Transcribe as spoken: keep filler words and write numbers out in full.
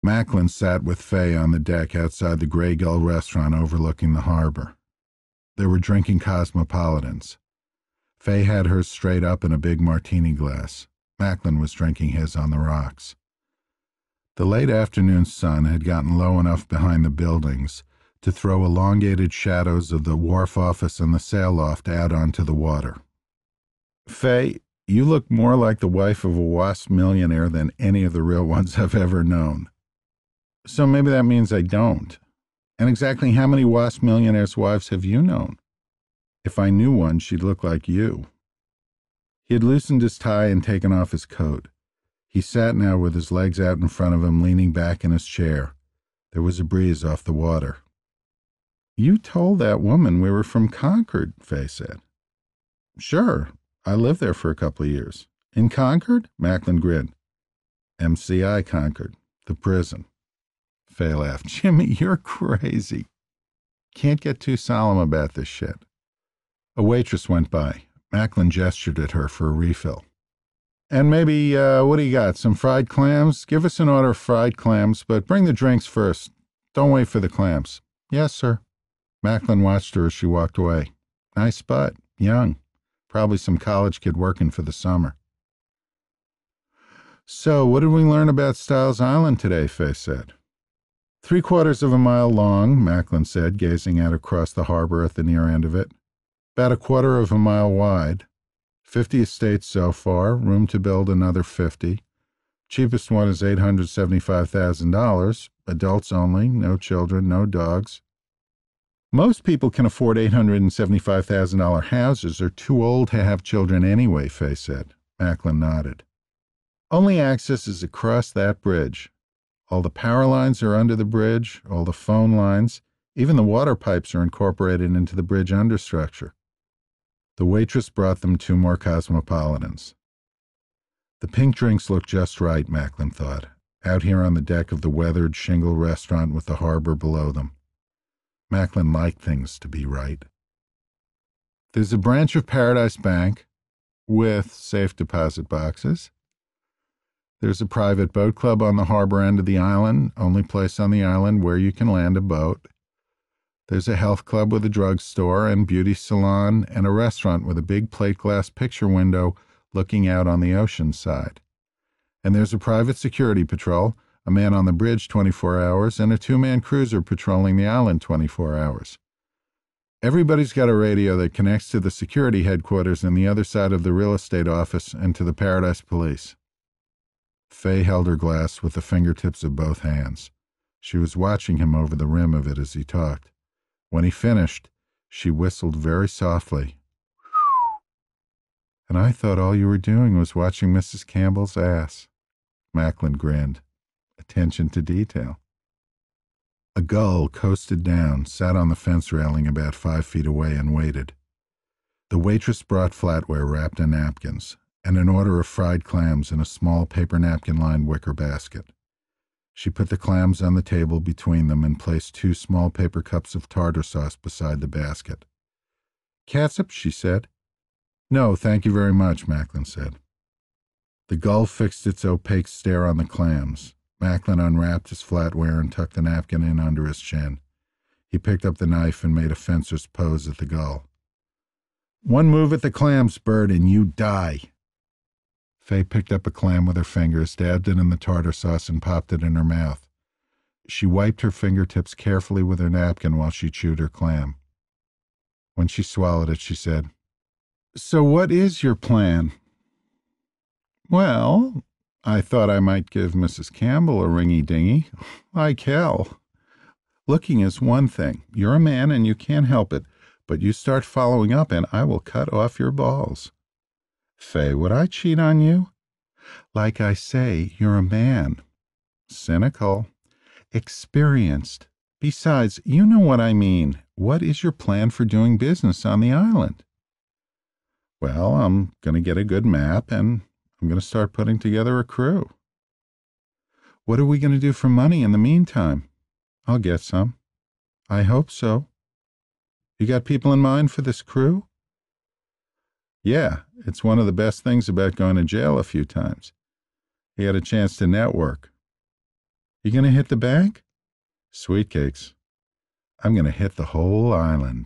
Macklin sat with Fay on the deck outside the Grey Gull restaurant overlooking the harbor. They were drinking cosmopolitans. Fay had hers straight up in a big martini glass. Macklin was drinking his on the rocks. The late afternoon sun had gotten low enough behind the buildings to throw elongated shadows of the wharf office and the sail loft out onto the water. "Fay, you look more like the wife of a wasp millionaire than any of the real ones I've ever known." "So maybe that means I don't. And exactly how many wasp millionaires' wives have you known?" "If I knew one, she'd look like you." He had loosened his tie and taken off his coat. He sat now with his legs out in front of him, leaning back in his chair. There was a breeze off the water. "You told that woman we were from Concord," Fay said. "Sure. I lived there for a couple of years." "In Concord?" Macklin grinned. "M C I Concord, the prison." Fay laughed. "Jimmy, you're crazy. Can't get too solemn about this shit." A waitress went by. Macklin gestured at her for a refill. "And maybe, uh, what do you got? Some fried clams? Give us an order of fried clams, but bring the drinks first. Don't wait for the clams." "Yes, sir." Macklin watched her as she walked away. Nice spot. Young. Probably some college kid working for the summer. "So, what did we learn about Styles Island today?" Fay said. Three quarters of a mile long," Macklin said, gazing out across the harbor at the near end of it. "About a quarter of a mile wide. Fifty estates so far, room to build another fifty. Cheapest one is eight hundred seventy-five thousand dollars. Adults only, no children, no dogs." "Most people can afford eight hundred seventy-five thousand dollars houses. Are too old to have children anyway," Fay said. Macklin nodded. "Only access is across that bridge. All the power lines are under the bridge, all the phone lines, even the water pipes are incorporated into the bridge understructure." The waitress brought them two more cosmopolitans. The pink drinks looked just right, Macklin thought, out here on the deck of the weathered shingle restaurant with the harbor below them. Macklin liked things to be right. "There's a branch of Paradise Bank with safe deposit boxes. There's a private boat club on the harbor end of the island, only place on the island where you can land a boat. There's a health club with a drugstore and beauty salon and a restaurant with a big plate glass picture window looking out on the ocean side. And there's a private security patrol, a man on the bridge twenty-four hours, and a two-man cruiser patrolling the island twenty-four hours. Everybody's got a radio that connects to the security headquarters on the other side of the real estate office and to the Paradise Police." Fay held her glass with the fingertips of both hands. She was watching him over the rim of it as he talked. When he finished, she whistled very softly. "And I thought all you were doing was watching Missus Campbell's ass." Macklin grinned. Attention to detail. A gull coasted down, sat on the fence railing about five feet away, and waited. The waitress brought flatware wrapped in napkins, and an order of fried clams in a small paper napkin-lined wicker basket. She put the clams on the table between them and placed two small paper cups of tartar sauce beside the basket. "Catsup?" she said. "No, thank you very much," Macklin said. The gull fixed its opaque stare on the clams. Macklin unwrapped his flatware and tucked the napkin in under his chin. He picked up the knife and made a fencer's pose at the gull. "One move at the clams, Bird, and you die." Fay picked up a clam with her fingers, dabbed it in the tartar sauce, and popped it in her mouth. She wiped her fingertips carefully with her napkin while she chewed her clam. When she swallowed it, she said, "So what is your plan?" "Well, I thought I might give Missus Campbell a ringy-dingy, like hell. Looking is one thing. You're a man and you can't help it, but you start following up and I will cut off your balls." "Fay, would I cheat on you?" "Like I say, you're a man. Cynical. Experienced. Besides, you know what I mean. What is your plan for doing business on the island?" "Well, I'm going to get a good map and I'm going to start putting together a crew." "What are we going to do for money in the meantime?" "I'll get some." "I hope so." "You got people in mind for this crew?" "Yeah, it's one of the best things about going to jail a few times. He had a chance to network." You going to hit the bank? Sweet cakes. I'm going to hit the whole island.